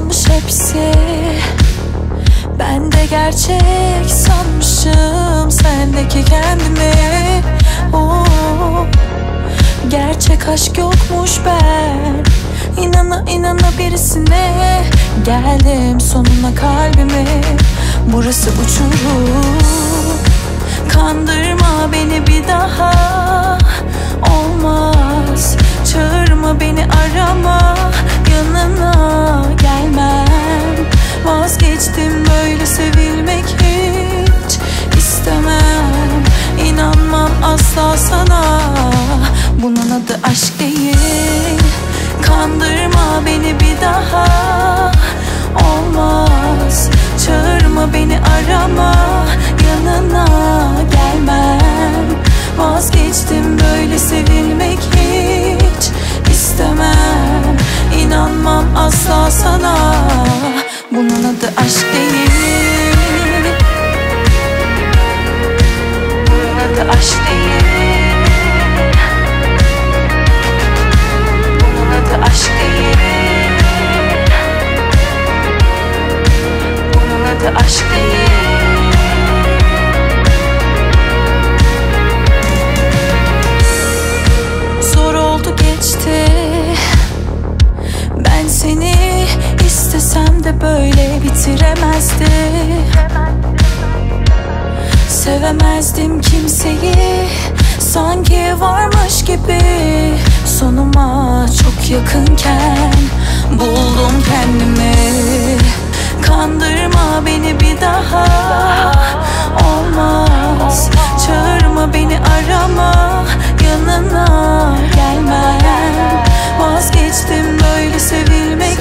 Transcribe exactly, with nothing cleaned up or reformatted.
sanmış hepsi. Ben de gerçek sanmışım sendeki kendimi. Oo, gerçek aşk yokmuş, ben İnana inana birisine geldim sonuna kalbimi. Burası uçurum, kandırma beni bir daha. Olmaz, çağırma beni, arama, yanına gelmem. Vazgeçtim, böyle sevilmek hiç istemem. İnanmam asla sana, bunun adı aşk değil. Kandırma beni bir daha. Olmaz, çağırma beni, arama, yanına gelmem. Vazgeçtim, böyle sevilmek hiç istemem. İnanmam asla sana, bunun adı aşk değil. Bunun adı aşk değil. Bunun adı aşk değil. Bunun adı aşk değil. Zor oldu geçti, ben seni istesem de böyle bitiremezdim. Sevemezdim kimseyi, sanki varmış gibi. Sonuma çok yakınken buldum kendimi. Kandırma beni bir daha. Olmaz, çağırma beni, arama, yanına gelmem. Vazgeçtim, böyle sevilmek